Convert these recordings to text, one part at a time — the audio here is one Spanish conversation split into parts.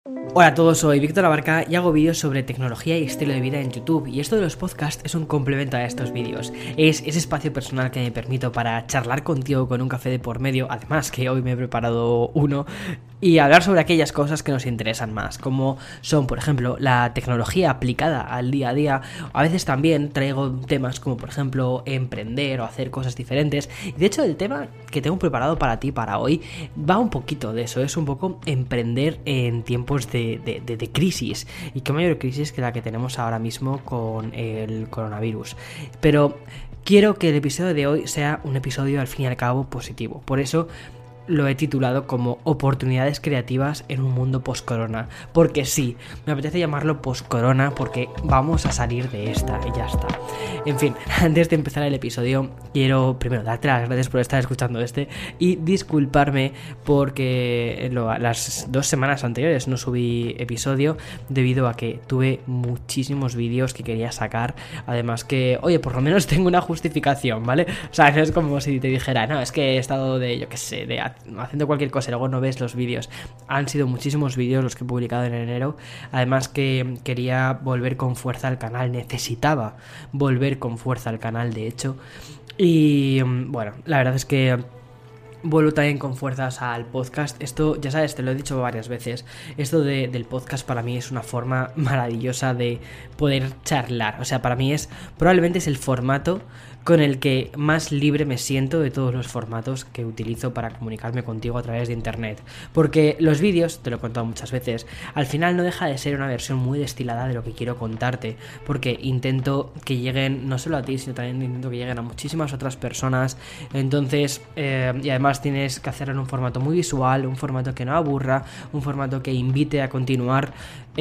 Hola a todos, soy Víctor Abarca y hago vídeos sobre tecnología y estilo de vida en YouTube, y esto de los podcasts es un complemento a estos vídeos. Es ese espacio personal que me permito para charlar contigo con un café de por medio, además que hoy me he preparado uno, y hablar sobre aquellas cosas que nos interesan más, como son, por ejemplo, la tecnología aplicada al día a día. A veces también traigo temas como, por ejemplo, emprender o hacer cosas diferentes. Y de hecho, el tema que tengo preparado para ti, para hoy, va un poquito de eso. Es un poco emprender en tiempos de crisis. Y qué mayor crisis que la que tenemos ahora mismo con el coronavirus. Pero quiero que el episodio de hoy sea un episodio, al fin y al cabo, positivo. Por eso lo he titulado como oportunidades creativas en un mundo post-corona. Porque sí, me apetece llamarlo post-corona porque vamos a salir de esta y ya está. En fin, antes de empezar el episodio, quiero primero darte las gracias por estar escuchando y disculparme porque las 2 semanas anteriores no subí episodio debido a que tuve muchísimos vídeos que quería sacar. Además que, oye, por lo menos tengo una justificación, ¿vale? O sea, no es como si te dijera, no, es que he estado haciendo cualquier cosa y luego no ves los vídeos. Han sido muchísimos vídeos los que he publicado en enero. Además que quería volver con fuerza al canal, necesitaba volver con fuerza al canal, de hecho. Y bueno, la verdad es que vuelvo también con fuerzas al podcast. Esto, ya sabes, te lo he dicho varias veces. Esto del podcast para mí es una forma maravillosa de poder charlar. O sea, para mí probablemente es el formato con el que más libre me siento de todos los formatos que utilizo para comunicarme contigo a través de internet. Porque los vídeos, te lo he contado muchas veces, al final no deja de ser una versión muy destilada de lo que quiero contarte. Porque intento que lleguen no solo a ti, sino también intento que lleguen a muchísimas otras personas. Entonces, y además tienes que hacerlo en un formato muy visual, un formato que no aburra, un formato que invite a continuar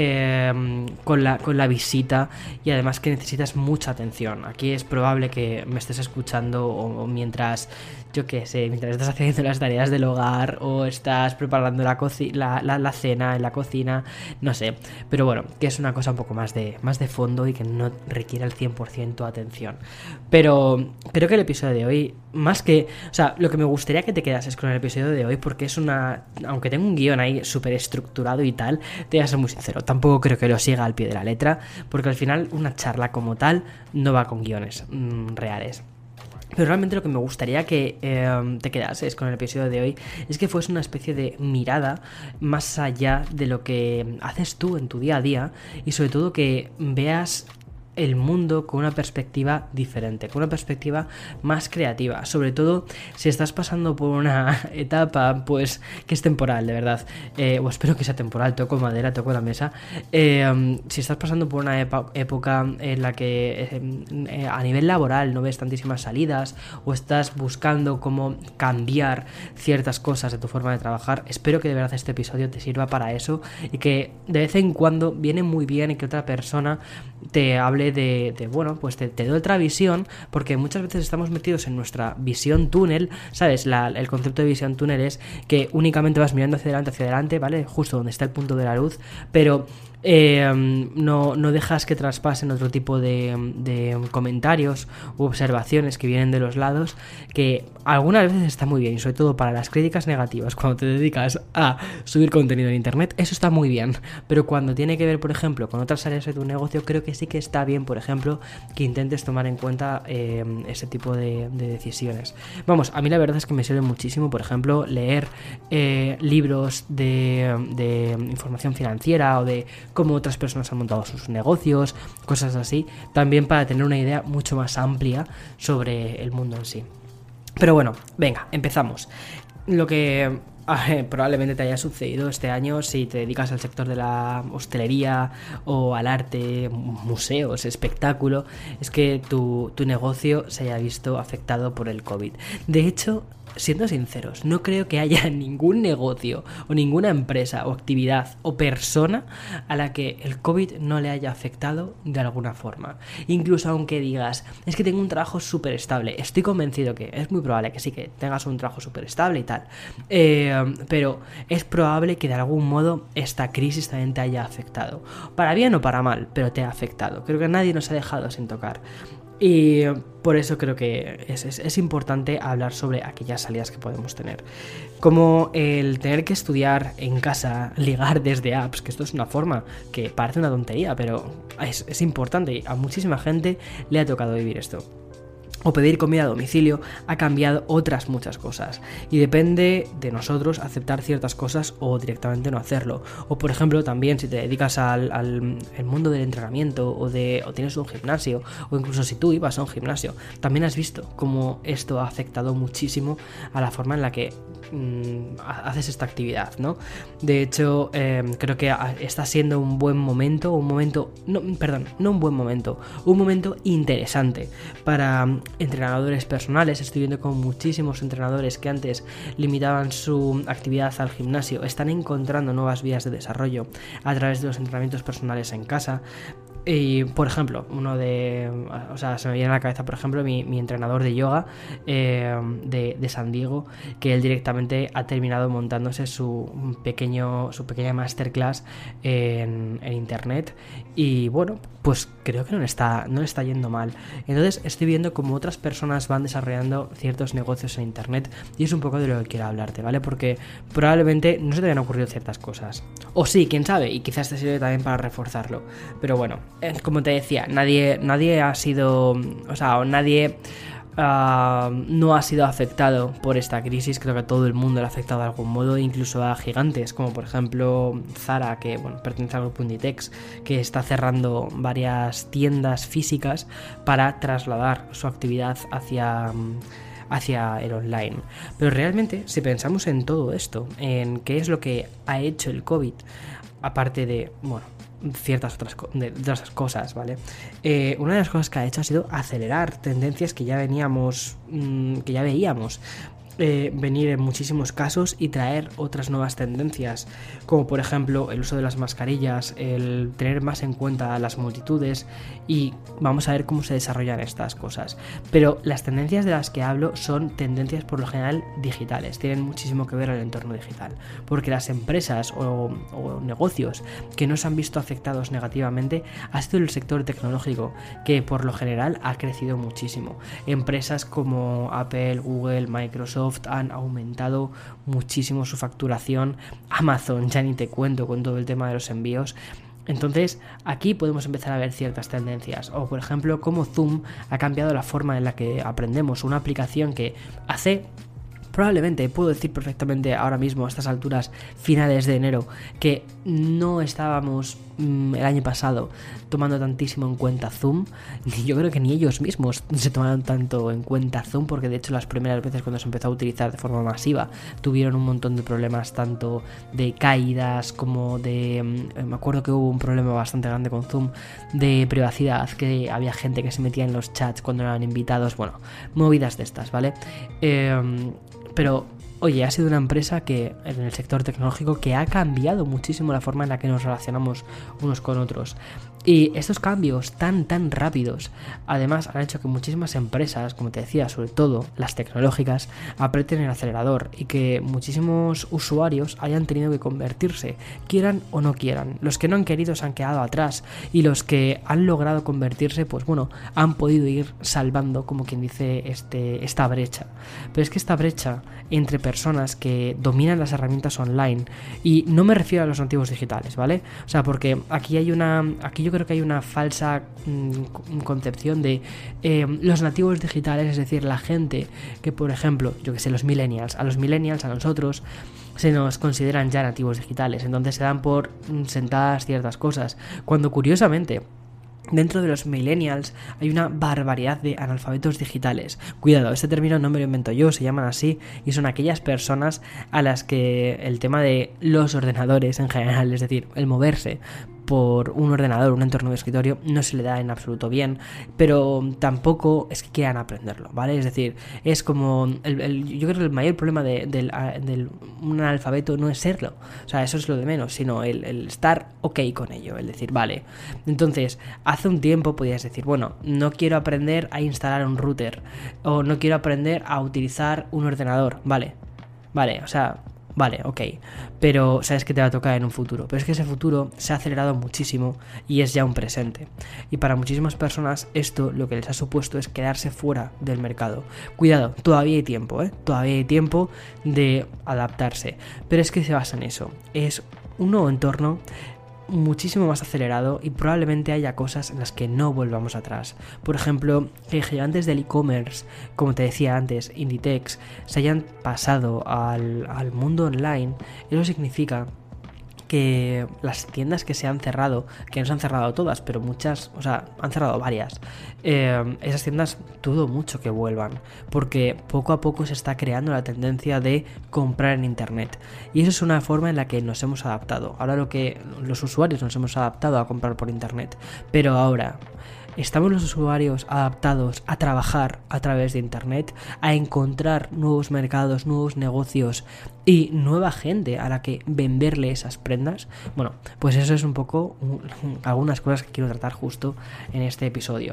con la visita, y además que necesitas mucha atención. Aquí es probable que me estés escuchando o mientras, yo qué sé, mientras estás haciendo las tareas del hogar o estás preparando la cena en la cocina, no sé, pero bueno, que es una cosa un poco más de fondo y que no requiere al 100% atención. Pero creo que el episodio de hoy, lo que me gustaría que te quedases con el episodio de hoy, porque aunque tengo un guión ahí súper estructurado y tal, te voy a ser muy sincero, tampoco creo que lo siga al pie de la letra, porque al final una charla como tal no va con guiones reales. Pero realmente lo que me gustaría que te quedases con el episodio de hoy es que fuese una especie de mirada más allá de lo que haces tú en tu día a día, y sobre todo que veas el mundo con una perspectiva diferente, con una perspectiva más creativa, sobre todo si estás pasando por una etapa pues que es temporal, de verdad, o espero que sea temporal, toco madera, toco la mesa. Si estás pasando por una época en la que a nivel laboral no ves tantísimas salidas, o estás buscando cómo cambiar ciertas cosas de tu forma de trabajar, espero que de verdad este episodio te sirva para eso, y que de vez en cuando viene muy bien que otra persona te hable pues te doy otra visión, porque muchas veces estamos metidos en nuestra visión túnel, ¿sabes? El concepto de visión túnel es que únicamente vas mirando hacia adelante, ¿vale? Justo donde está el punto de la luz, pero no dejas que traspasen otro tipo de comentarios u observaciones que vienen de los lados, que algunas veces está muy bien, y sobre todo para las críticas negativas, cuando te dedicas a subir contenido en internet, eso está muy bien. Pero cuando tiene que ver, por ejemplo, con otras áreas de tu negocio, creo que sí que está bien, por ejemplo, que intentes tomar en cuenta ese tipo de decisiones. Vamos, a mí la verdad es que me sirve muchísimo, por ejemplo, leer libros de información financiera o de cómo otras personas han montado sus negocios, cosas así, también para tener una idea mucho más amplia sobre el mundo en sí. Pero bueno, venga, empezamos. Lo que probablemente te haya sucedido este año si te dedicas al sector de la hostelería o al arte, museos, espectáculo, es que tu negocio se haya visto afectado por el COVID. De hecho, siendo sinceros, no creo que haya ningún negocio o ninguna empresa o actividad o persona a la que el COVID no le haya afectado de alguna forma. Incluso aunque digas, es que tengo un trabajo súper estable, estoy convencido que es muy probable que sí que tengas un trabajo súper estable y tal, pero es probable que de algún modo esta crisis también te haya afectado. Para bien o para mal, pero te ha afectado. Creo que nadie nos ha dejado sin tocar. Y por eso creo que es importante hablar sobre aquellas salidas que podemos tener. Como el tener que estudiar en casa, ligar desde apps, que esto es una forma que parece una tontería, pero es importante y a muchísima gente le ha tocado vivir esto. O pedir comida a domicilio ha cambiado otras muchas cosas y depende de nosotros aceptar ciertas cosas o directamente no hacerlo. O por ejemplo también si te dedicas al mundo del entrenamiento o tienes un gimnasio o incluso si tú ibas a un gimnasio, también has visto cómo esto ha afectado muchísimo a la forma en la que haces esta actividad, ¿no? De hecho, creo que está siendo un momento interesante para entrenadores personales. Estoy viendo como muchísimos entrenadores que antes limitaban su actividad al gimnasio están encontrando nuevas vías de desarrollo a través de los entrenamientos personales en casa. Y por ejemplo, se me viene a la cabeza, por ejemplo, mi entrenador de yoga de San Diego, que él directamente ha terminado montándose su pequeña masterclass en internet. Y bueno, pues creo que no le está yendo mal. Entonces estoy viendo cómo otras personas van desarrollando ciertos negocios en internet y es un poco de lo que quiero hablarte, ¿vale? Porque probablemente no se te hayan ocurrido ciertas cosas. O sí, quién sabe, y quizás te sirve también para reforzarlo. Pero bueno, como te decía, nadie ha sido... nadie... no ha sido afectado por esta crisis. Creo que todo el mundo le ha afectado de algún modo, incluso a gigantes como por ejemplo Zara, que pertenece al grupo Inditex, que está cerrando varias tiendas físicas para trasladar su actividad hacia el online. Pero realmente, si pensamos en todo esto, en qué es lo que ha hecho el COVID, aparte de, ciertas otras cosas, ¿vale? Una de las cosas que ha hecho ha sido acelerar tendencias que ya veíamos venir en muchísimos casos y traer otras nuevas tendencias, como por ejemplo el uso de las mascarillas, el tener más en cuenta a las multitudes, y vamos a ver cómo se desarrollan estas cosas. Pero las tendencias de las que hablo son tendencias por lo general digitales, tienen muchísimo que ver el entorno digital, porque las empresas o negocios que no se han visto afectados negativamente ha sido el sector tecnológico, que por lo general ha crecido muchísimo. Empresas como Apple, Google, Microsoft han aumentado muchísimo su facturación. Amazon, ya ni te cuento con todo el tema de los envíos. Entonces aquí podemos empezar a ver ciertas tendencias, o por ejemplo cómo Zoom ha cambiado la forma en la que aprendemos. Una aplicación que probablemente, puedo decir perfectamente ahora mismo, a estas alturas finales de enero, que no estábamos el año pasado tomando tantísimo en cuenta Zoom. Yo creo que ni ellos mismos se tomaron tanto en cuenta Zoom, porque de hecho las primeras veces cuando se empezó a utilizar de forma masiva tuvieron un montón de problemas, tanto de caídas como de... me acuerdo que hubo un problema bastante grande con Zoom de privacidad, que había gente que se metía en los chats cuando eran invitados, movidas de estas, ¿vale? Pero, oye, ha sido una empresa que en el sector tecnológico que ha cambiado muchísimo la forma en la que nos relacionamos unos con otros. Y estos cambios tan rápidos, además, han hecho que muchísimas empresas, como te decía, sobre todo las tecnológicas, aprieten el acelerador y que muchísimos usuarios hayan tenido que convertirse, quieran o no quieran. Los que no han querido se han quedado atrás y los que han logrado convertirse, han podido ir salvando, como quien dice, esta brecha. Pero es que esta brecha entre personas que dominan las herramientas online, y no me refiero a los nativos digitales, ¿vale? O sea, porque aquí yo creo que hay una falsa concepción de los nativos digitales, es decir, la gente que, por ejemplo, los millennials, a nosotros se nos consideran ya nativos digitales, entonces se dan por sentadas ciertas cosas, cuando curiosamente dentro de los millennials hay una barbaridad de analfabetos digitales. Cuidado, este término no me lo invento yo, se llaman así, y son aquellas personas a las que el tema de los ordenadores en general, es decir, el moverse por un ordenador, un entorno de escritorio, no se le da en absoluto bien, pero tampoco es que quieran aprenderlo, ¿vale? Es decir, es como yo creo que el mayor problema de un analfabeto no es serlo, o sea, eso es lo de menos, sino el estar ok con ello, el decir, vale. Entonces, hace un tiempo podías decir, no quiero aprender a instalar un router, o no quiero aprender a utilizar un ordenador, vale, o sea, vale, ok, pero sabes que te va a tocar en un futuro. Pero es que ese futuro se ha acelerado muchísimo y es ya un presente. Y para muchísimas personas esto lo que les ha supuesto es quedarse fuera del mercado. Cuidado, todavía hay tiempo, todavía hay tiempo de adaptarse. Pero es que se basa en eso. Es un nuevo entorno muchísimo más acelerado y probablemente haya cosas en las que no volvamos atrás. Por ejemplo, que gigantes del e-commerce, como te decía antes, Inditex, se hayan pasado al mundo online. Eso significa que las tiendas que se han cerrado, que no se han cerrado todas, pero muchas, o sea, han cerrado varias, esas tiendas dudo mucho que vuelvan, porque poco a poco se está creando la tendencia de comprar en internet, y eso es una forma en la que nos hemos adaptado. Ahora lo que los usuarios nos hemos adaptado a comprar por internet, pero ahora ¿estamos los usuarios adaptados a trabajar a través de internet, a encontrar nuevos mercados, nuevos negocios y nueva gente a la que venderle esas prendas? Bueno, pues eso es un poco algunas cosas que quiero tratar justo en este episodio.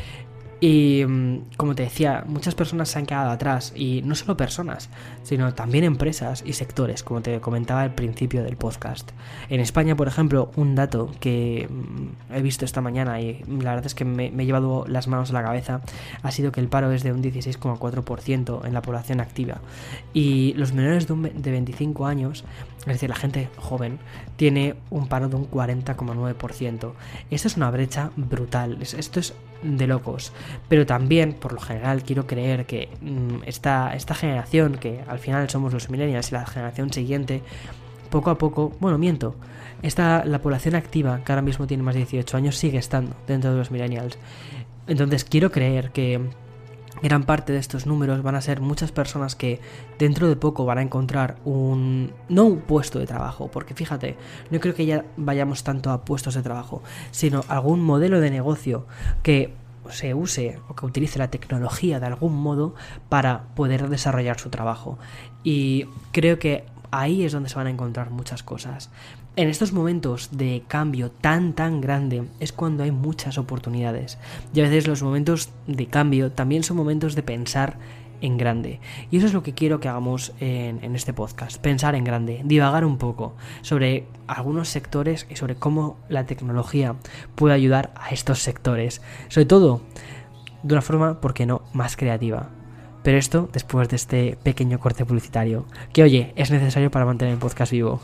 Y como te decía, muchas personas se han quedado atrás, y no solo personas, sino también empresas y sectores, como te comentaba al principio del podcast. En España, por ejemplo, un dato que he visto esta mañana y la verdad es que me he llevado las manos a la cabeza, ha sido que el paro es de un 16,4% en la población activa, y los menores de 25 años, es decir, la gente joven, tiene un paro de un 40,9%. Esto es una brecha brutal, esto es de locos. Pero también, por lo general, quiero creer que esta generación, que al final somos los millennials y la generación siguiente, poco a poco, la población activa, que ahora mismo tiene más de 18 años, sigue estando dentro de los millennials. Entonces quiero creer que gran parte de estos números van a ser muchas personas que dentro de poco van a encontrar no un puesto de trabajo, porque fíjate, no creo que ya vayamos tanto a puestos de trabajo, sino algún modelo de negocio que se use o que utilice la tecnología de algún modo para poder desarrollar su trabajo. Y creo que ahí es donde se van a encontrar muchas cosas. En estos momentos de cambio tan grande es cuando hay muchas oportunidades, y a veces los momentos de cambio también son momentos de pensar en grande, y eso es lo que quiero que hagamos en este podcast: pensar en grande, divagar un poco sobre algunos sectores y sobre cómo la tecnología puede ayudar a estos sectores, sobre todo de una forma, ¿por qué no?, más creativa. Pero esto después de este pequeño corte publicitario, que oye, es necesario para mantener el podcast vivo.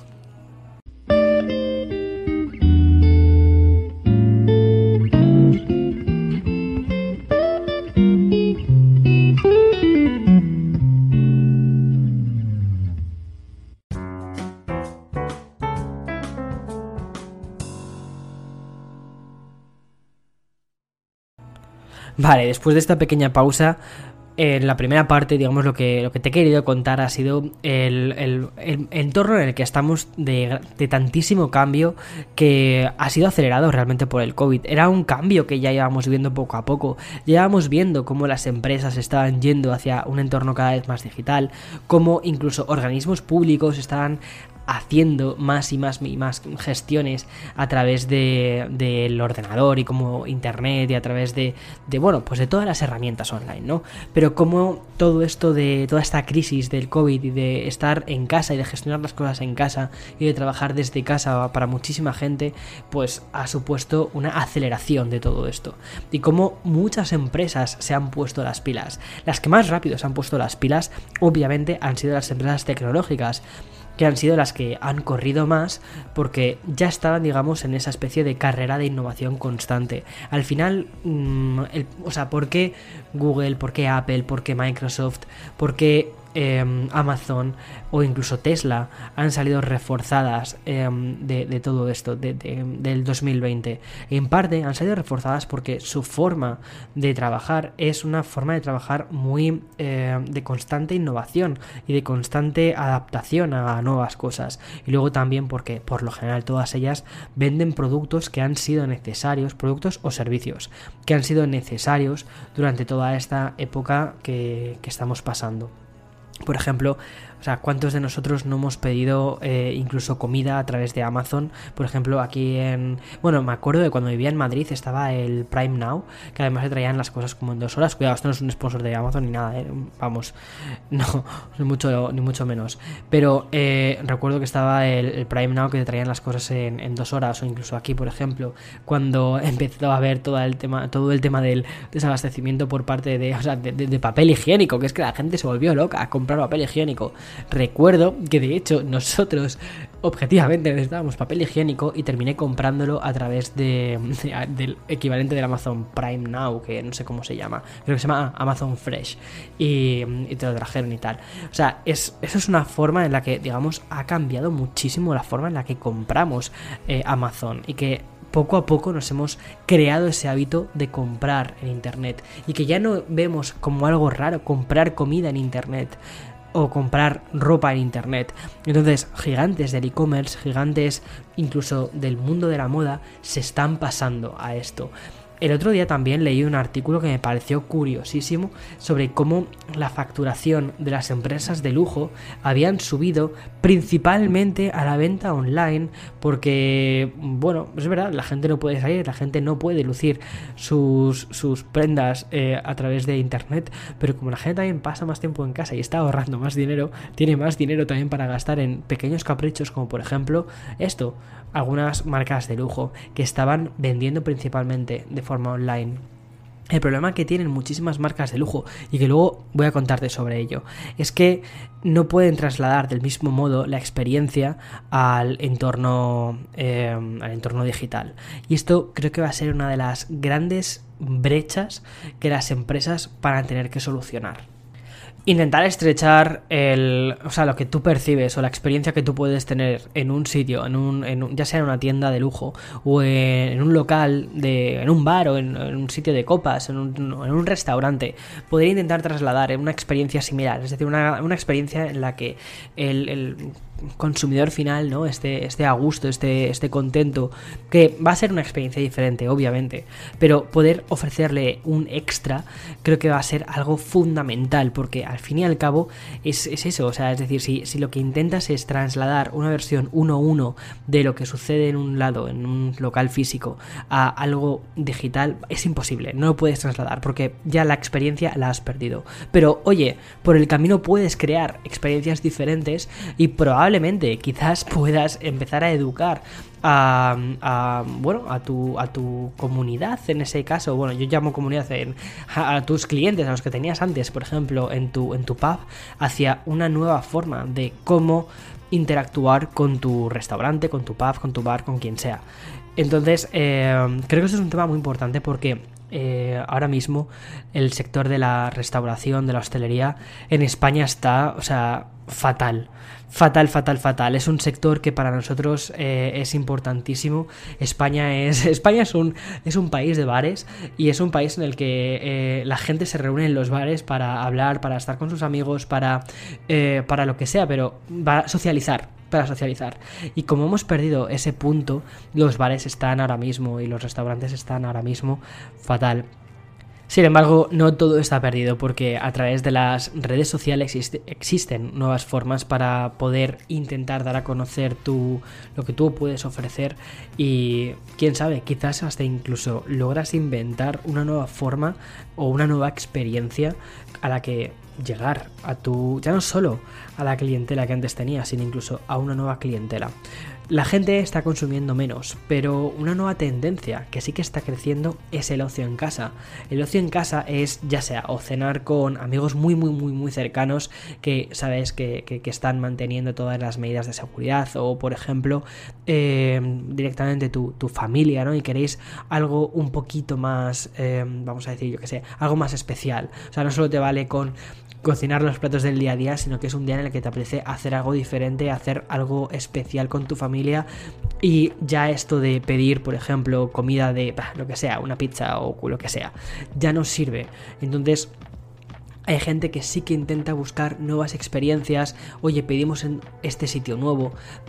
Vale, después de esta pequeña pausa, en la primera parte, digamos, lo que te he querido contar ha sido el entorno en el que estamos de tantísimo cambio, que ha sido acelerado realmente por el COVID. Era un cambio que ya íbamos viendo poco a poco. Llevábamos viendo cómo las empresas estaban yendo hacia un entorno cada vez más digital, cómo incluso organismos públicos estaban haciendo más y más gestiones a través del ordenador y como internet, y a través de todas las herramientas online, ¿no? Pero como todo esto de toda esta crisis del COVID y de estar en casa y de gestionar las cosas en casa y de trabajar desde casa para muchísima gente, pues ha supuesto una aceleración de todo esto, y como muchas empresas se han puesto las pilas. Las que más rápido se han puesto las pilas, obviamente, han sido las empresas tecnológicas, que han sido las que han corrido más porque ya estaban, digamos, en esa especie de carrera de innovación constante. Al final, ¿por qué Google, por qué Apple, por qué Microsoft, por qué Amazon o incluso Tesla han salido reforzadas de todo esto, del 2020? En parte han salido reforzadas porque su forma de trabajar es una forma de trabajar muy de constante innovación y de constante adaptación a nuevas cosas, y luego también porque por lo general todas ellas venden productos que han sido necesarios, productos o servicios que han sido necesarios durante toda esta época que estamos pasando. Por ejemplo, O sea, ¿cuántos de nosotros no hemos pedido incluso comida a través de Amazon? Por ejemplo, aquí bueno, me acuerdo de cuando vivía en Madrid estaba el Prime Now, que además se traían las cosas como en 2 horas. Cuidado, esto no es un sponsor de Amazon ni nada, vamos, no, ni mucho menos. Pero recuerdo que estaba el Prime Now, que te traían las cosas en 2 horas, o incluso aquí, por ejemplo, cuando empezó a haber todo el tema del desabastecimiento por parte de papel higiénico, que es que la gente se volvió loca a comprar papel higiénico. Recuerdo que de hecho nosotros objetivamente necesitábamos papel higiénico y terminé comprándolo a través del equivalente del Amazon Prime Now, que no sé cómo se llama, creo que se llama Amazon Fresh, y te lo trajeron y tal. O sea, eso es una forma en la que, digamos, ha cambiado muchísimo la forma en la que compramos Amazon, y que poco a poco nos hemos creado ese hábito de comprar en internet, y que ya no vemos como algo raro comprar comida en internet o comprar ropa en internet. Entonces, gigantes del e-commerce, gigantes incluso del mundo de la moda, se están pasando a esto. El otro día también leí un artículo que me pareció curiosísimo sobre cómo la facturación de las empresas de lujo habían subido principalmente a la venta online, porque, bueno, es verdad, la gente no puede salir, la gente no puede lucir sus prendas a través de internet, pero como la gente también pasa más tiempo en casa y está ahorrando más dinero, tiene más dinero también para gastar en pequeños caprichos, como por ejemplo algunas marcas de lujo que estaban vendiendo principalmente de forma online. El problema que tienen muchísimas marcas de lujo, y que luego voy a contarte sobre ello, es que no pueden trasladar del mismo modo la experiencia al entorno digital. Y esto creo que va a ser una de las grandes brechas que las empresas van a tener que solucionar. Intentar estrechar lo que tú percibes o la experiencia que tú puedes tener en un sitio, ya sea en una tienda de lujo o en un local, en un bar o en un sitio de copas, en un restaurante, poder intentar trasladar una experiencia similar, es decir, una experiencia en la que el consumidor final, ¿no?, esté a gusto, esté contento, que va a ser una experiencia diferente, obviamente, pero poder ofrecerle un extra creo que va a ser algo fundamental, porque al fin y al cabo es eso, o sea, es decir, si lo que intentas es trasladar una versión 1:1 de lo que sucede en un lado, en un local físico, a algo digital, es imposible, no lo puedes trasladar, porque ya la experiencia la has perdido. Pero oye, por el camino puedes crear experiencias diferentes y probablemente quizás puedas empezar a educar a tu comunidad, en ese caso, bueno, yo llamo comunidad a tus clientes, a los que tenías antes, por ejemplo, en tu pub, hacia una nueva forma de cómo interactuar con tu restaurante, con tu pub, con tu bar, con quien sea. Entonces, creo que eso es un tema muy importante, porque ahora mismo el sector de la restauración, de la hostelería en España está, o sea, fatal. Es un sector que para nosotros es importantísimo. España es un país de bares, y es un país en el que la gente se reúne en los bares para hablar, para estar con sus amigos, para lo que sea, pero para socializar. Y como hemos perdido ese punto, los bares están ahora mismo y los restaurantes están ahora mismo fatal. Sin embargo, no todo está perdido, porque a través de las redes sociales existen nuevas formas para poder intentar dar a conocer lo que tú puedes ofrecer, y quién sabe, quizás hasta incluso logras inventar una nueva forma o una nueva experiencia a la que llegar ya no solo a la clientela que antes tenías, sino incluso a una nueva clientela. La gente está consumiendo menos, pero una nueva tendencia que sí que está creciendo es el ocio en casa. El ocio en casa es, ya sea o cenar con amigos muy muy muy muy cercanos, que sabes que están manteniendo todas las medidas de seguridad, o por ejemplo directamente tu familia, ¿no?, y queréis algo un poquito más, vamos a decir, yo que sé, algo más especial. O sea, no solo te vale con cocinar los platos del día a día, sino que es un día en el que te apetece hacer algo diferente, hacer algo especial con tu familia, y ya esto de pedir, por ejemplo, comida de lo que sea, una pizza o lo que sea, ya no sirve. Entonces hay gente que sí que intenta buscar nuevas experiencias. Oye, pedimos en este sitio nuevo, pero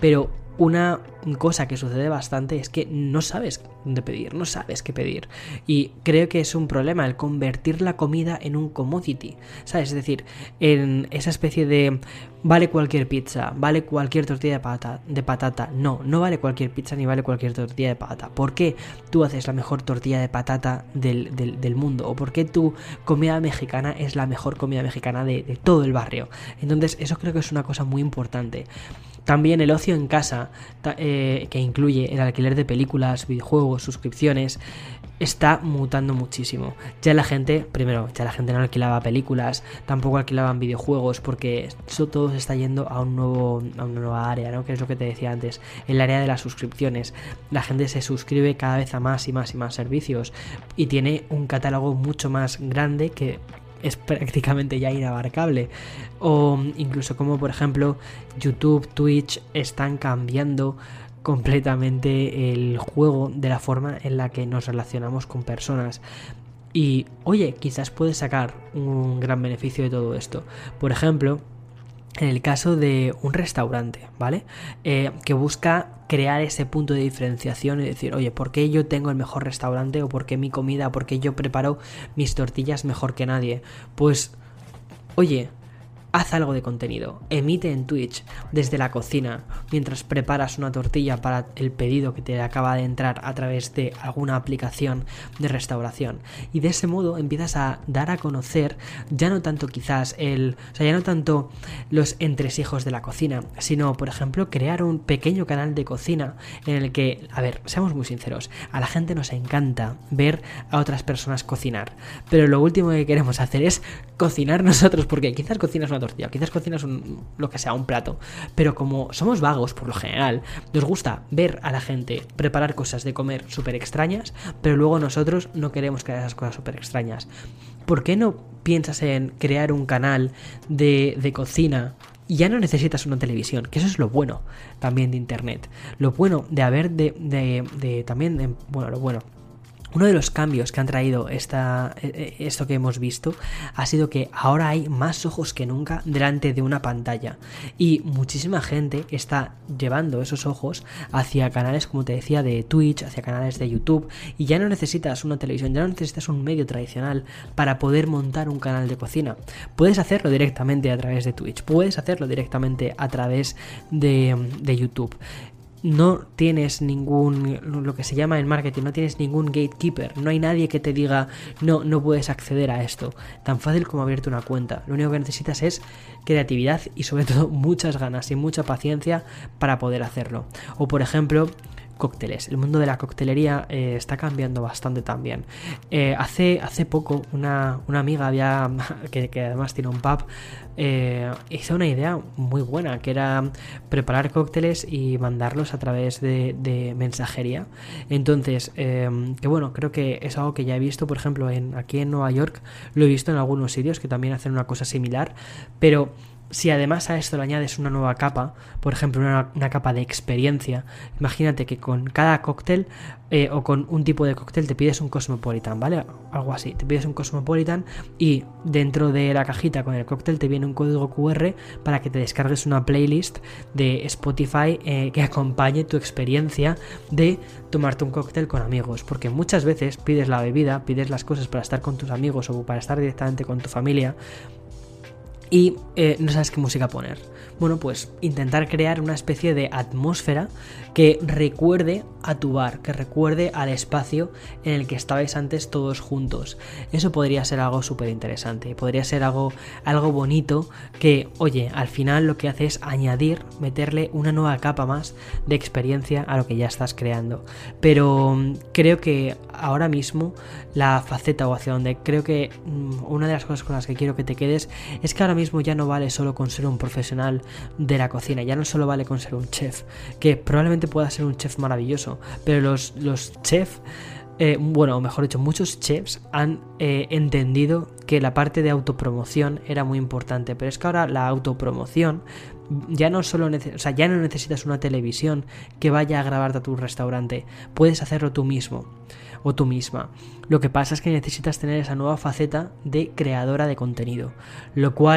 una cosa que sucede bastante es que no sabes dónde pedir, no sabes qué pedir. Y creo que es un problema el convertir la comida en un commodity, ¿sabes? Es decir, en esa especie de vale cualquier pizza, vale cualquier tortilla de patata. No, no vale cualquier pizza ni vale cualquier tortilla de patata. ¿Por qué tú haces la mejor tortilla de patata del mundo? ¿O por qué tu comida mexicana es la mejor comida mexicana de todo el barrio? Entonces, eso creo que es una cosa muy importante. También el ocio en casa, que incluye el alquiler de películas, videojuegos, suscripciones, está mutando muchísimo. Ya la gente no alquilaba películas, tampoco alquilaban videojuegos, porque eso todo se está yendo a una nueva área, ¿no? Que es lo que te decía antes, el área de las suscripciones. La gente se suscribe cada vez a más y más y más servicios y tiene un catálogo mucho más grande que es prácticamente ya inabarcable. O incluso como por ejemplo YouTube, Twitch están cambiando completamente el juego de la forma en la que nos relacionamos con personas. Y oye, quizás puedes sacar un gran beneficio de todo esto. Por ejemplo, en el caso de un restaurante, ¿vale? Que busca crear ese punto de diferenciación y decir, oye, ¿por qué yo tengo el mejor restaurante? ¿O por qué mi comida? ¿Por qué yo preparo mis tortillas mejor que nadie? Pues, oye, haz algo de contenido, emite en Twitch desde la cocina mientras preparas una tortilla para el pedido que te acaba de entrar a través de alguna aplicación de restauración, y de ese modo empiezas a dar a conocer ya no tanto ya no tanto los entresijos de la cocina, sino por ejemplo crear un pequeño canal de cocina en el que, a ver, seamos muy sinceros, a la gente nos encanta ver a otras personas cocinar, pero lo último que queremos hacer es cocinar nosotros, porque quizás cocinas una tortilla, quizás cocinas un plato, pero como somos vagos por lo general, nos gusta ver a la gente preparar cosas de comer súper extrañas, pero luego nosotros no queremos crear esas cosas súper extrañas. ¿Por qué no piensas en crear un canal de cocina? Y ya no necesitas una televisión, que eso es lo bueno también de internet, lo bueno de haber uno de los cambios que han traído esto que hemos visto ha sido que ahora hay más ojos que nunca delante de una pantalla, y muchísima gente está llevando esos ojos hacia canales, como te decía, de Twitch, hacia canales de YouTube, y ya no necesitas una televisión, ya no necesitas un medio tradicional para poder montar un canal de cocina. Puedes hacerlo directamente a través de Twitch, puedes hacerlo directamente a través de YouTube. No tienes lo que se llama en marketing, no tienes ningún gatekeeper, no hay nadie que te diga no puedes acceder a esto, tan fácil como abrirte una cuenta. Lo único que necesitas es creatividad y sobre todo muchas ganas y mucha paciencia para poder hacerlo. O por ejemplo, cócteles. El mundo de la coctelería está cambiando bastante también. Hace poco una amiga que además tiene un pub, hizo una idea muy buena, que era preparar cócteles y mandarlos a través de mensajería. Entonces, que bueno, creo que es algo que ya he visto, por ejemplo, aquí en Nueva York, lo he visto en algunos sitios que también hacen una cosa similar, pero si además a esto le añades una nueva capa, por ejemplo una capa de experiencia, imagínate que con cada cóctel o con un tipo de cóctel te pides un Cosmopolitan, ¿vale? Algo así, te pides un Cosmopolitan y dentro de la cajita con el cóctel te viene un código QR para que te descargues una playlist de Spotify que acompañe tu experiencia de tomarte un cóctel con amigos, porque muchas veces pides la bebida, pides las cosas para estar con tus amigos o para estar directamente con tu familia y no sabes qué música poner. Bueno, pues intentar crear una especie de atmósfera que recuerde a tu bar, que recuerde al espacio en el que estabais antes todos juntos. Eso podría ser algo súper interesante, podría ser algo bonito que, oye, al final lo que hace es meterle una nueva capa más de experiencia a lo que ya estás creando. Pero creo que ahora mismo la faceta, o hacia donde creo que una de las cosas con las que quiero que te quedes, es que ahora mismo ya no vale solo con ser un profesional de la cocina, ya no solo vale con ser un chef, que probablemente pueda ser un chef maravilloso, pero los chefs, o mejor dicho, muchos chefs han entendido que la parte de autopromoción era muy importante, pero es que ahora la autopromoción ya no necesitas una televisión que vaya a grabarte a tu restaurante, puedes hacerlo tú mismo o tú misma. Lo que pasa es que necesitas tener esa nueva faceta de creadora de contenido, lo cual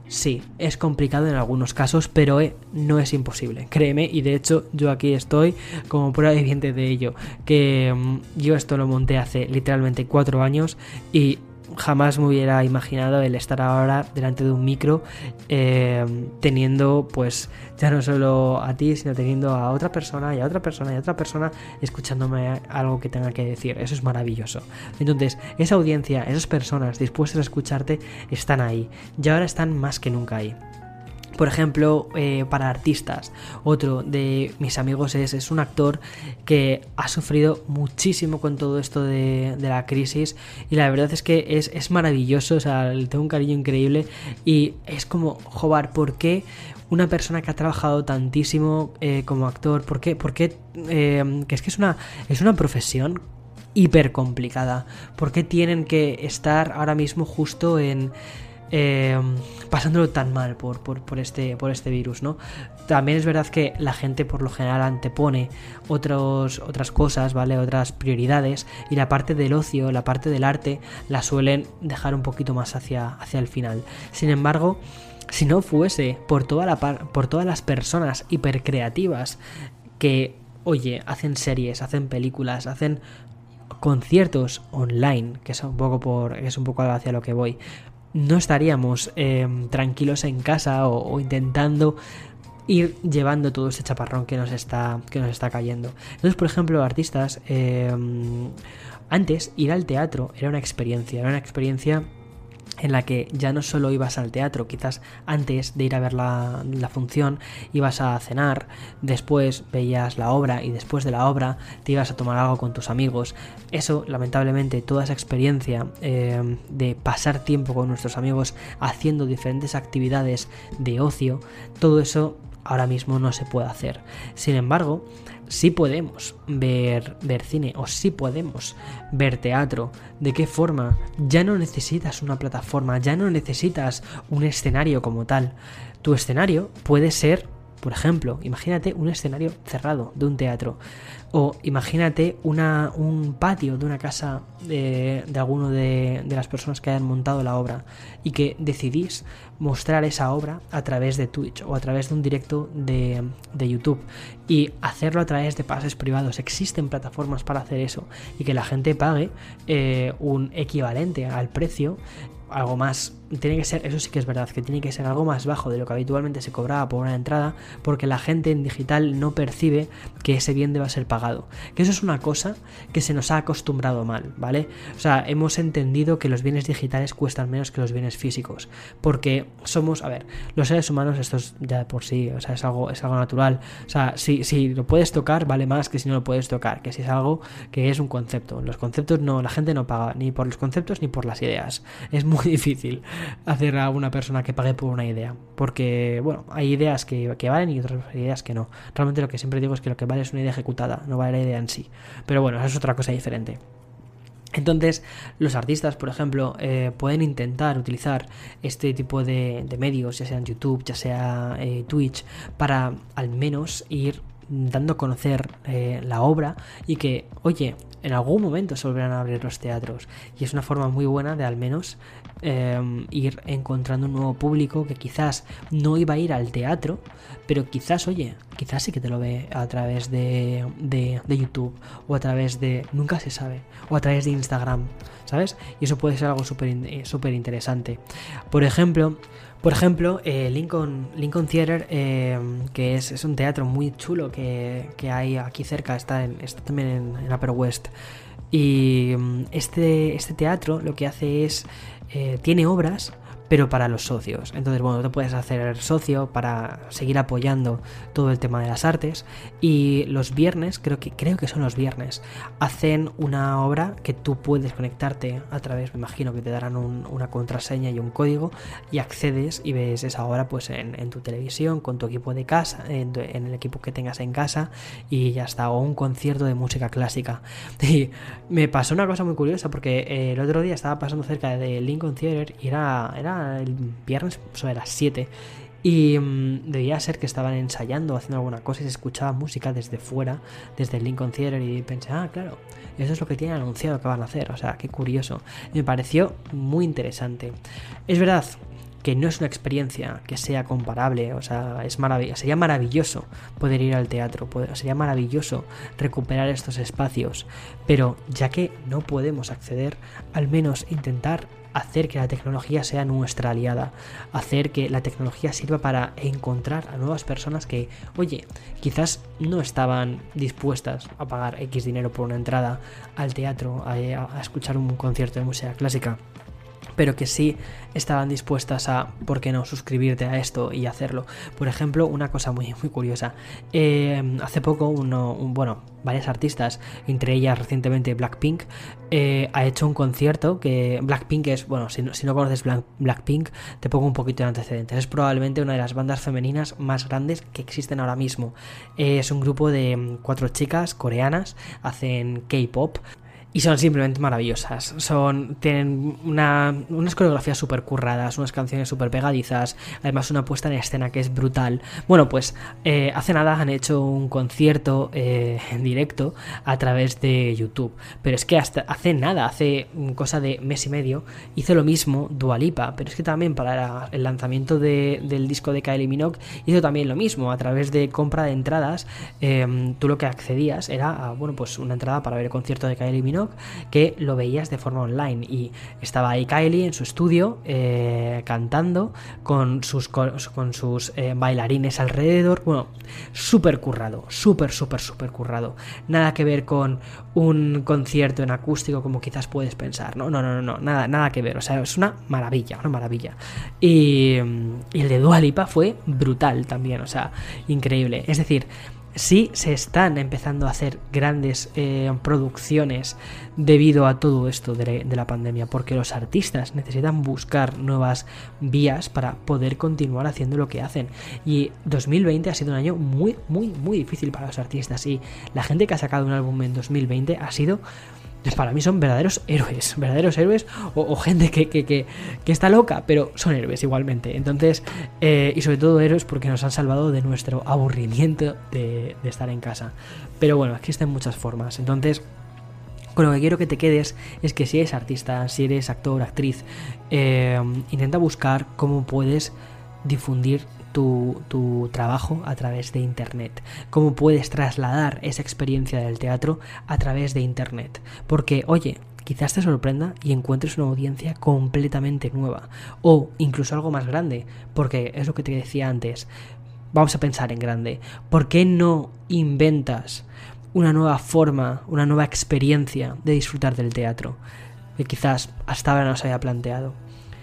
Sí, es complicado en algunos casos, pero no es imposible, créeme, y de hecho yo aquí estoy como prueba viviente de ello, que yo esto lo monté hace literalmente 4 años y jamás me hubiera imaginado el estar ahora delante de un micro teniendo pues ya no solo a ti, sino teniendo a otra persona y a otra persona y a otra persona escuchándome algo que tenga que decir. Eso es maravilloso. Entonces esa audiencia, esas personas dispuestas a escucharte están ahí y ahora están más que nunca ahí. Por ejemplo, para artistas, otro de mis amigos es un actor que ha sufrido muchísimo con todo esto de la crisis y la verdad es que es maravilloso, o sea, le tengo un cariño increíble y es como, joder, ¿por qué una persona que ha trabajado tantísimo como actor, por qué que es que es una profesión hiper complicada? ¿Por qué tienen que estar ahora mismo justo pasándolo tan mal por este virus, ¿no? También es verdad que la gente por lo general antepone otras cosas, ¿vale? Otras prioridades, y la parte del ocio, la parte del arte, la suelen dejar un poquito más hacia el final. Sin embargo, si no fuese por todas las personas hipercreativas que, oye, hacen series, hacen películas, hacen conciertos online, que es un poco hacia lo que voy, no estaríamos tranquilos en casa o intentando ir llevando todo este chaparrón que nos está cayendo. Entonces, por ejemplo, artistas, antes ir al teatro era una experiencia en la que ya no solo ibas al teatro, quizás antes de ir a ver la función ibas a cenar, después veías la obra y después de la obra te ibas a tomar algo con tus amigos. Eso, lamentablemente, toda esa experiencia de pasar tiempo con nuestros amigos haciendo diferentes actividades de ocio, todo eso ahora mismo no se puede hacer. Sin embargo, sí podemos ver cine o sí podemos ver teatro. ¿De qué forma? Ya no necesitas una plataforma, ya no necesitas un escenario como tal. Tu escenario puede ser, por ejemplo, imagínate un escenario cerrado de un teatro, o imagínate un patio de una casa de alguno de las personas que hayan montado la obra y que decidís mostrar esa obra a través de Twitch o a través de un directo de YouTube y hacerlo a través de pases privados. Existen plataformas para hacer eso y que la gente pague un equivalente al precio, algo más. Tiene que ser, eso sí que es verdad, que tiene que ser algo más bajo de lo que habitualmente se cobraba por una entrada, porque la gente en digital no percibe que ese bien deba ser pagado. Que eso es una cosa que se nos ha acostumbrado mal, ¿vale? O sea, hemos entendido que los bienes digitales cuestan menos que los bienes físicos, porque somos, a ver, los seres humanos, esto es ya de por sí, o sea, es algo natural. O sea, si lo puedes tocar, vale más que si no lo puedes tocar, que si es algo que es un concepto. Los conceptos no, la gente no paga ni por los conceptos ni por las ideas. Es muy difícil hacer a una persona que pague por una idea, porque bueno, hay ideas que valen y otras ideas que no. Realmente lo que siempre digo es que lo que vale es una idea ejecutada, no vale la idea en sí, pero bueno, eso es otra cosa diferente. Entonces, los artistas, por ejemplo, pueden intentar utilizar este tipo de medios, ya sea en YouTube, ya sea Twitch, para al menos ir dando a conocer la obra y que, oye, en algún momento se volverán a abrir los teatros, y es una forma muy buena de al menos ir encontrando un nuevo público que quizás no iba a ir al teatro, pero quizás, oye, quizás sí que te lo ve a través de YouTube o a través de, nunca se sabe, o a través de Instagram, ¿sabes? Y eso puede ser algo súper interesante. Por ejemplo, Lincoln Theatre, que es un teatro muy chulo que hay aquí cerca, está también en Upper West. Y este teatro lo que hace es, tiene obras, pero para los socios. Entonces, bueno, te puedes hacer socio para seguir apoyando todo el tema de las artes. Y los viernes, creo que son los viernes, hacen una obra que tú puedes conectarte a través, me imagino que te darán una contraseña y un código, y accedes y ves esa obra pues en tu televisión, con tu equipo de casa, en el equipo que tengas en casa, y ya está. O un concierto de música clásica. Y me pasó una cosa muy curiosa, porque el otro día estaba pasando cerca de Lincoln Theatre y era el viernes sobre las 7 y debía ser que estaban ensayando, haciendo alguna cosa, y se escuchaba música desde fuera, desde el Lincoln Theatre, y pensé, claro, eso es lo que tienen anunciado que van a hacer. O sea, qué curioso, me pareció muy interesante. Es verdad que no es una experiencia que sea comparable, o sea, sería maravilloso poder ir al teatro, sería maravilloso recuperar estos espacios, pero ya que no podemos acceder, al menos intentar hacer que la tecnología sea nuestra aliada, hacer que la tecnología sirva para encontrar a nuevas personas que, oye, quizás no estaban dispuestas a pagar X dinero por una entrada al teatro, a escuchar un concierto de música clásica, pero que sí estaban dispuestas a, ¿por qué no?, suscribirte a esto y hacerlo. Por ejemplo, una cosa muy, muy curiosa. Hace poco, varias artistas, entre ellas recientemente Blackpink, ha hecho un concierto que Blackpink es, bueno, si no conoces Blackpink, te pongo un poquito de antecedentes. Es probablemente una de las bandas femeninas más grandes que existen ahora mismo. Es un grupo de 4 chicas coreanas, hacen K-pop. Y son simplemente maravillosas. Tienen unas coreografías súper curradas, unas canciones súper pegadizas, además una puesta en escena que es brutal. Bueno, pues hace nada han hecho un concierto en directo a través de YouTube. Pero es que hasta hace cosa de mes y medio, hizo lo mismo Dua Lipa. Pero es que también para el lanzamiento del disco de Kylie Minogue hizo también lo mismo. A través de compra de entradas, tú lo que accedías era a, pues una entrada para ver el concierto de Kylie Minogue, que lo veías de forma online, y estaba ahí Kylie en su estudio cantando con sus bailarines alrededor. Bueno, súper currado, súper currado. Nada que ver con un concierto en acústico como quizás puedes pensar, no, nada que ver. O sea, es una maravilla. Y el de Dua Lipa fue brutal también, o sea, increíble. Es decir, sí se están empezando a hacer grandes producciones debido a todo esto de la pandemia, porque los artistas necesitan buscar nuevas vías para poder continuar haciendo lo que hacen. Y 2020 ha sido un año muy, muy, muy difícil para los artistas, y la gente que ha sacado un álbum en 2020 para mí son verdaderos héroes o gente que está loca, pero son héroes igualmente. Entonces, y sobre todo héroes porque nos han salvado de nuestro aburrimiento de estar en casa. Pero bueno, existen muchas formas. Entonces, con lo que quiero que te quedes es que si eres artista, si eres actor, actriz, intenta buscar cómo puedes difundir tu trabajo a través de internet, cómo puedes trasladar esa experiencia del teatro a través de internet, porque oye, quizás te sorprenda y encuentres una audiencia completamente nueva, o incluso algo más grande, porque es lo que te decía antes. Vamos a pensar en grande. ¿Por qué no inventas una nueva forma, una nueva experiencia de disfrutar del teatro que quizás hasta ahora no se había planteado?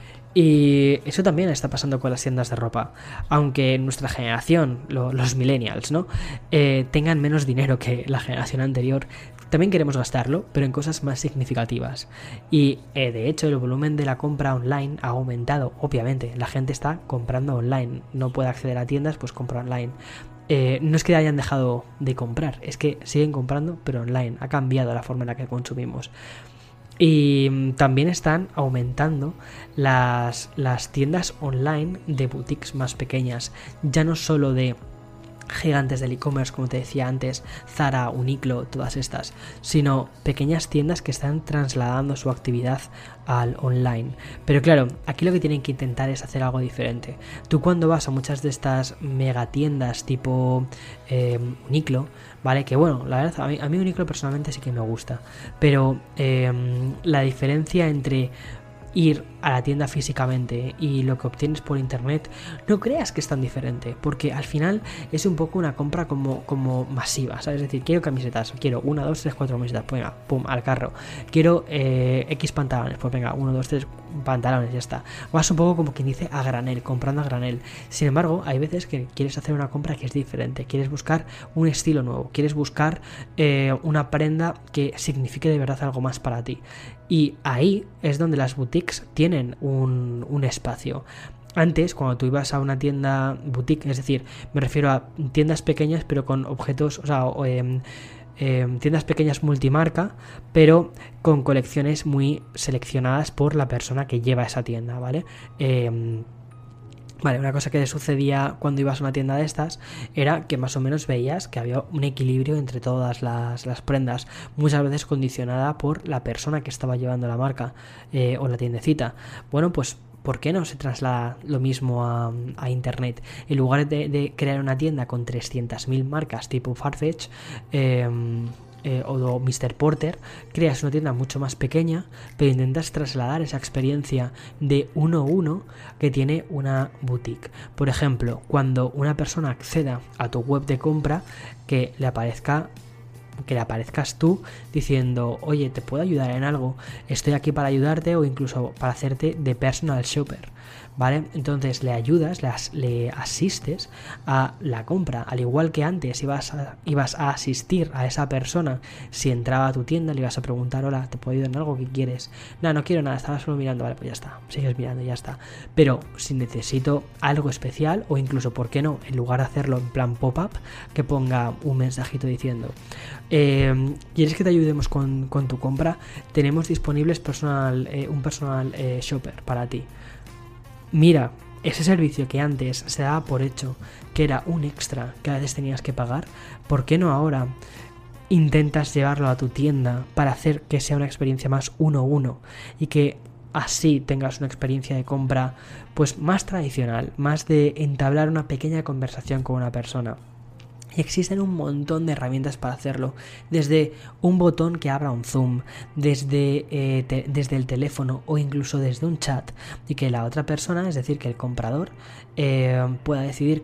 Y eso también está pasando con las tiendas de ropa, aunque nuestra generación, los millennials, ¿no? Tengan menos dinero que la generación anterior. También queremos gastarlo, pero en cosas más significativas. Y de hecho el volumen de la compra online ha aumentado. Obviamente, la gente está comprando online, no puede acceder a tiendas, pues compra online. No es que hayan dejado de comprar, es que siguen comprando, pero online. Ha cambiado la forma en la que consumimos. Y también están aumentando las tiendas online de boutiques más pequeñas, ya no solo de gigantes del e-commerce, como te decía antes, Zara, Uniqlo, todas estas, sino pequeñas tiendas que están trasladando su actividad al online. Pero claro, aquí lo que tienen que intentar es hacer algo diferente. Tú cuando vas a muchas de estas megatiendas tipo Uniqlo, ¿vale? Que bueno, la verdad, a mí Uniqlo personalmente sí que me gusta, pero la diferencia entre ir a la tienda físicamente y lo que obtienes por internet, no creas que es tan diferente, porque al final es un poco una compra como masiva, ¿sabes? Es decir, quiero camisetas, quiero 1, 2, 3, 4 camisetas, pues venga, pum, al carro. Quiero X pantalones, pues venga, 1, 2, 3 pantalones, ya está. Vas un poco como quien dice a granel, comprando a granel. Sin embargo, hay veces que quieres hacer una compra que es diferente, quieres buscar un estilo nuevo, quieres buscar una prenda que signifique de verdad algo más para ti. Y ahí es donde las boutiques tienen un espacio. Antes, cuando tú ibas a una tienda boutique, es decir, me refiero a tiendas pequeñas pero con objetos, o sea, tiendas pequeñas multimarca, pero con colecciones muy seleccionadas por la persona que lleva esa tienda, ¿vale? Vale, una cosa que sucedía cuando ibas a una tienda de estas era que más o menos veías que había un equilibrio entre todas las prendas, muchas veces condicionada por la persona que estaba llevando la marca o la tiendecita. Bueno, pues ¿por qué no se traslada lo mismo a Internet? En lugar de crear una tienda con 300.000 marcas tipo Farfetch o Mr. Porter, creas una tienda mucho más pequeña, pero intentas trasladar esa experiencia de uno a uno que tiene una boutique. Por ejemplo, cuando una persona acceda a tu web de compra, que le aparezcas tú diciendo, oye, ¿te puedo ayudar en algo? Estoy aquí para ayudarte, o incluso para hacerte de personal shopper, ¿vale? Entonces le ayudas, le asistes a la compra, al igual que antes ibas a asistir a esa persona. Si entraba a tu tienda, le ibas a preguntar, hola, ¿te puedo ayudar en algo? ¿Qué quieres? No quiero nada, estaba solo mirando. Vale, pues ya está, sigues mirando y ya está. Pero si necesito algo especial, o incluso, ¿por qué no? En lugar de hacerlo en plan pop-up, que ponga un mensajito diciendo, ¿quieres que te ayudemos con tu compra? Tenemos disponibles un personal shopper para ti. Mira, ese servicio que antes se daba por hecho que era un extra que a veces tenías que pagar, ¿por qué no ahora intentas llevarlo a tu tienda para hacer que sea una experiencia más uno a uno y que así tengas una experiencia de compra pues más tradicional, más de entablar una pequeña conversación con una persona? Y existen un montón de herramientas para hacerlo, desde un botón que abra un Zoom, desde el teléfono, o incluso desde un chat, y que la otra persona, es decir, que el comprador, pueda decidir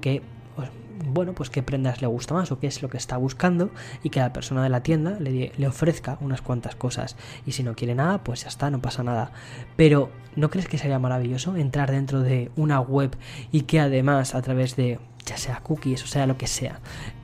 pues qué prendas le gusta más o qué es lo que está buscando, y que la persona de la tienda le ofrezca unas cuantas cosas. Y si no quiere nada, pues ya está, no pasa nada. Pero ¿no crees que sería maravilloso entrar dentro de una web y que además, a través de, ya sea cookies o sea lo que sea,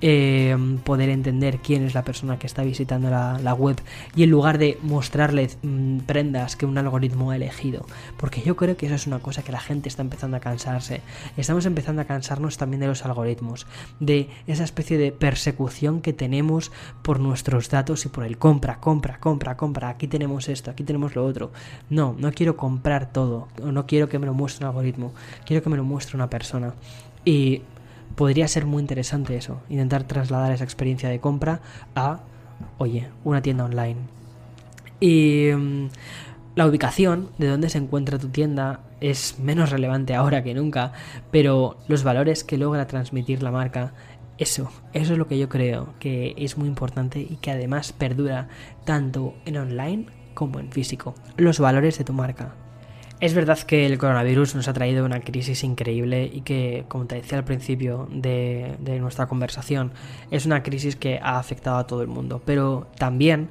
poder entender quién es la persona que está visitando la web, y en lugar de mostrarle prendas que un algoritmo ha elegido? Porque yo creo que eso es una cosa que la gente está empezando a cansarse. Estamos empezando a cansarnos también de los algoritmos, de esa especie de persecución que tenemos por nuestros datos y por el compra, aquí tenemos esto, aquí tenemos lo otro. No quiero comprar todo, no quiero que me lo muestre un algoritmo, quiero que me lo muestre una persona. Y podría ser muy interesante eso, intentar trasladar esa experiencia de compra a, oye, una tienda online. Y la ubicación de dónde se encuentra tu tienda es menos relevante ahora que nunca, pero los valores que logra transmitir la marca, eso es lo que yo creo que es muy importante y que además perdura tanto en online como en físico. Los valores de tu marca. Es verdad que el coronavirus nos ha traído una crisis increíble y que, como te decía al principio de nuestra conversación, es una crisis que ha afectado a todo el mundo, pero también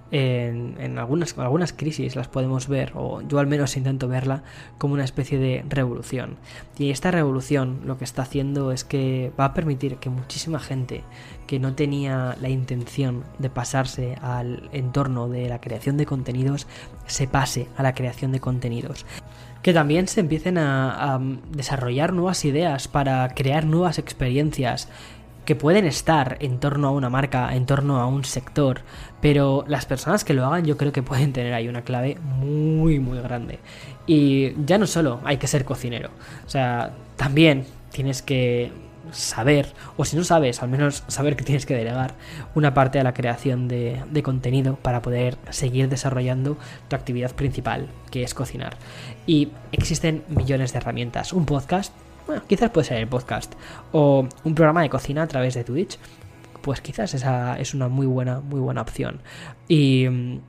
en algunas crisis las podemos ver, o yo al menos intento verla, como una especie de revolución. Y esta revolución lo que está haciendo es que va a permitir que muchísima gente que no tenía la intención de pasarse al entorno de la creación de contenidos se pase a la creación de contenidos. Que también se empiecen a desarrollar nuevas ideas para crear nuevas experiencias que pueden estar en torno a una marca, en torno a un sector, pero las personas que lo hagan yo creo que pueden tener ahí una clave muy muy grande. Y ya no solo hay que ser cocinero, o sea, también tienes que saber, o si no sabes, al menos saber que tienes que delegar una parte a la creación de contenido para poder seguir desarrollando tu actividad principal, que es cocinar. Y existen millones de herramientas. Un podcast, bueno, quizás puede ser el podcast, o un programa de cocina a través de Twitch, pues quizás esa es una muy buena opción. Y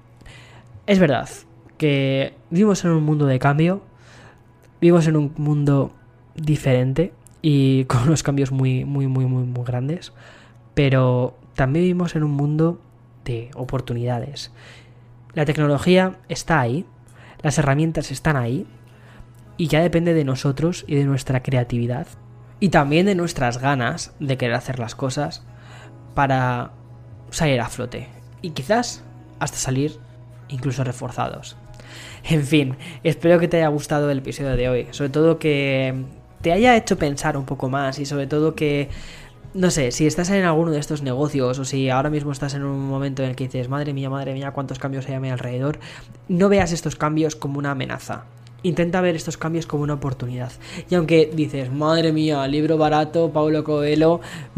es verdad que vivimos en un mundo de cambio, vivimos en un mundo diferente y con unos cambios muy grandes, pero también vivimos en un mundo de oportunidades. La tecnología está ahí, las herramientas están ahí, y ya depende de nosotros y de nuestra creatividad y también de nuestras ganas de querer hacer las cosas para salir a flote y quizás hasta salir incluso reforzados. En fin, espero que te haya gustado el episodio de hoy, sobre todo que te haya hecho pensar un poco más, y sobre todo que, no sé, si estás en alguno de estos negocios o si ahora mismo estás en un momento en el que dices madre mía, cuántos cambios hay a mi alrededor, no veas estos cambios como una amenaza. Intenta ver estos cambios como una oportunidad. Y aunque dices, madre mía, libro barato, Paulo Coelho,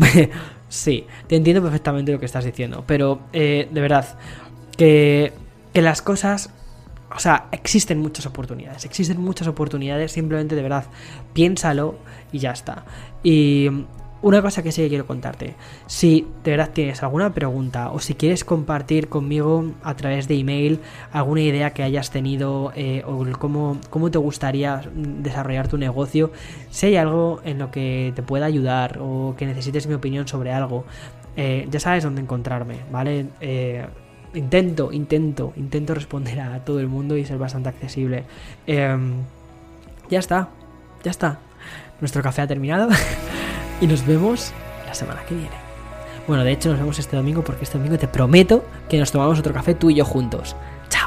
sí, te entiendo perfectamente lo que estás diciendo, pero de verdad, que las cosas O sea, existen muchas oportunidades, simplemente de verdad, piénsalo y ya está. Y una cosa que sí que quiero contarte, si de verdad tienes alguna pregunta o si quieres compartir conmigo a través de email alguna idea que hayas tenido o cómo te gustaría desarrollar tu negocio, si hay algo en lo que te pueda ayudar o que necesites mi opinión sobre algo, ya sabes dónde encontrarme, ¿vale? Intento responder a todo el mundo y ser bastante accesible. Ya está. Nuestro café ha terminado y nos vemos la semana que viene. Bueno, de hecho nos vemos este domingo porque este domingo te prometo que nos tomamos otro café tú y yo juntos. Chao.